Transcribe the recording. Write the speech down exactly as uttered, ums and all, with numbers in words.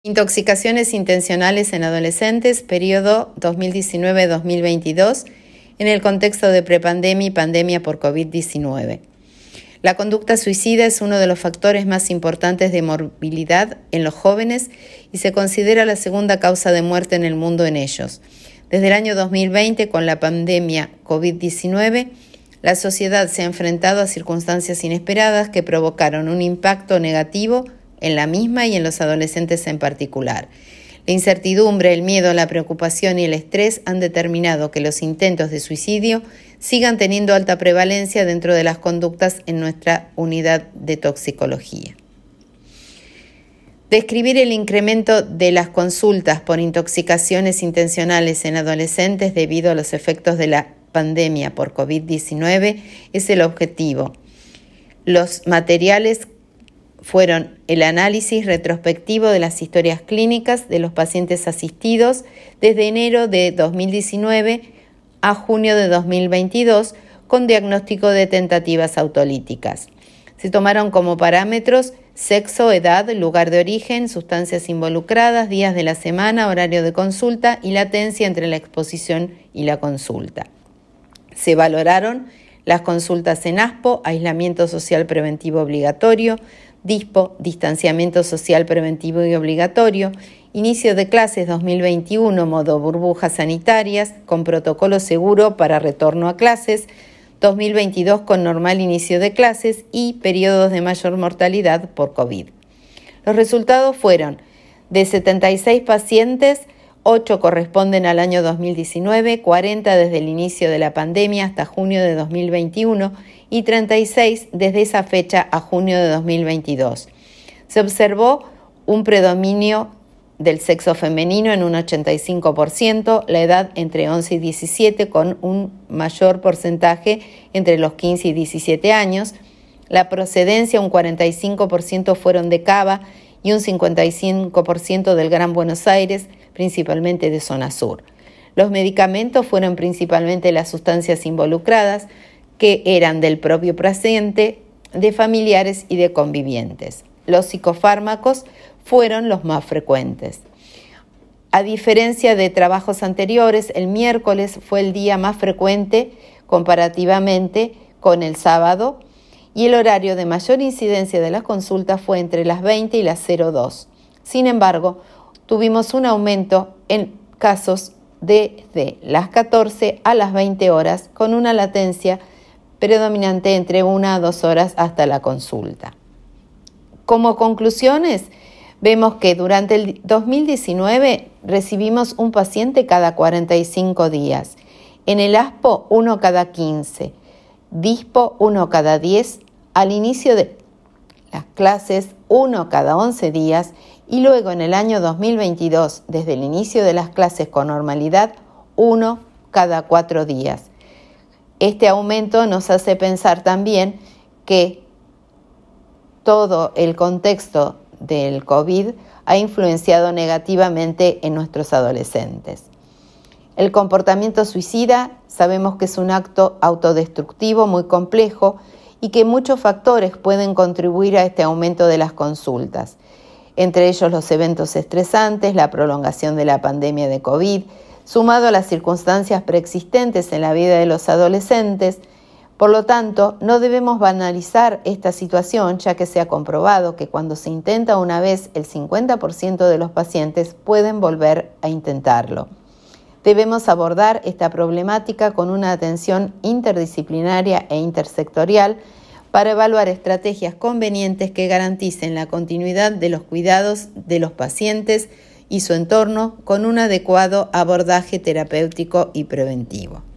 Intoxicaciones intencionales en adolescentes, periodo dos mil diecinueve a dos mil veintidós, en el contexto de prepandemia y pandemia por COVID diecinueve. La conducta suicida es uno de los factores más importantes de morbilidad en los jóvenes y se considera la segunda causa de muerte en el mundo en ellos. Desde el año dos mil veinte, con la pandemia COVID diecinueve, la sociedad se ha enfrentado a circunstancias inesperadas que provocaron un impacto negativo en la misma y en los adolescentes en particular. La incertidumbre, el miedo, la preocupación y el estrés han determinado que los intentos de suicidio sigan teniendo alta prevalencia dentro de las conductas en nuestra unidad de toxicología. Describir el incremento de las consultas por intoxicaciones intencionales en adolescentes debido a los efectos de la pandemia por COVID diecinueve es el objetivo. Los materiales fueron el análisis retrospectivo de las historias clínicas de los pacientes asistidos desde enero de dos mil diecinueve a junio de dos mil veintidós con diagnóstico de tentativas autolíticas. Se tomaron como parámetros sexo, edad, lugar de origen, sustancias involucradas, días de la semana, horario de consulta y latencia entre la exposición y la consulta. Se valoraron las consultas en ASPO, aislamiento social preventivo obligatorio, DISPO, distanciamiento social preventivo y obligatorio, inicio de clases dos mil veintiuno, modo burbujas sanitarias, con protocolo seguro para retorno a clases, dos mil veintidós con normal inicio de clases y periodos de mayor mortalidad por COVID. Los resultados fueron de setenta y seis pacientes, ocho corresponden al año dos mil diecinueve, cuarenta desde el inicio de la pandemia hasta junio de dos mil veintiuno y treinta y seis desde esa fecha a junio de dos mil veintidós. Se observó un predominio del sexo femenino en un ochenta y cinco por ciento, la edad entre once y diecisiete con un mayor porcentaje entre los quince y diecisiete años, la procedencia un cuarenta y cinco por ciento fueron de Cava y un cincuenta y cinco por ciento del Gran Buenos Aires, principalmente de zona sur. Los medicamentos fueron principalmente las sustancias involucradas, que eran del propio paciente, de familiares y de convivientes. Los psicofármacos fueron los más frecuentes. A diferencia de trabajos anteriores, el miércoles fue el día más frecuente comparativamente con el sábado y el horario de mayor incidencia de las consultas fue entre las veinte y las cero dos. Sin embargo, tuvimos un aumento en casos desde las catorce a las veinte horas con una latencia predominante entre una a dos horas hasta la consulta. Como conclusiones, vemos que durante el dos mil diecinueve recibimos un paciente cada cuarenta y cinco días, en el ASPO uno cada quince, DISPO uno cada diez, al inicio de las clases uno cada once días y luego en el año dos mil veintidós, desde el inicio de las clases con normalidad, uno cada cuatro días. Este aumento nos hace pensar también que todo el contexto del COVID ha influenciado negativamente en nuestros adolescentes. El comportamiento suicida sabemos que es un acto autodestructivo muy complejo y que muchos factores pueden contribuir a este aumento de las consultas, entre ellos los eventos estresantes, la prolongación de la pandemia de COVID, sumado a las circunstancias preexistentes en la vida de los adolescentes. Por lo tanto, no debemos banalizar esta situación, ya que se ha comprobado que cuando se intenta una vez, el cincuenta por ciento de los pacientes pueden volver a intentarlo. Debemos abordar esta problemática con una atención interdisciplinaria e intersectorial para evaluar estrategias convenientes que garanticen la continuidad de los cuidados de los pacientes y su entorno con un adecuado abordaje terapéutico y preventivo.